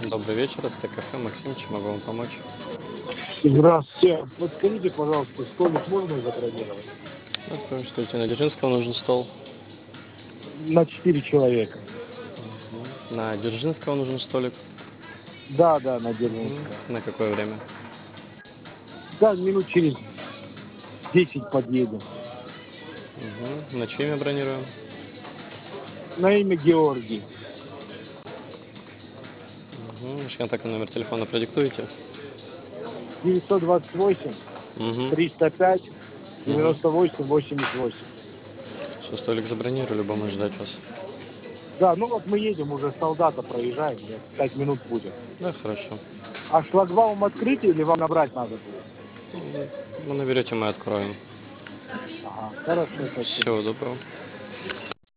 Добрый вечер, это кафе Максим, чем могу вам помочь? Здравствуйте. Вот скажите, пожалуйста, столик можно забронировать? Ну, скажите, на Дзержинского нужен стол. На 4 человека. На Дзержинского нужен столик. Да, да, на Мгм. Дзержинского. На какое время? Да, минут через 10 подъедем. На чье имя бронируем? На имя Георгий. Ваш контактный номер телефона продиктуете? 928 Угу. 305 Угу. 98 88. Все, столик забронировали, будем ждать вас. Да, ну вот мы едем, уже солдата проезжаем, 5 минут будет. Да, хорошо. А шлагбаум открытый или вам набрать надо будет? Вы наберете, мы откроем. Ага, хорошо, спасибо. Всего доброго.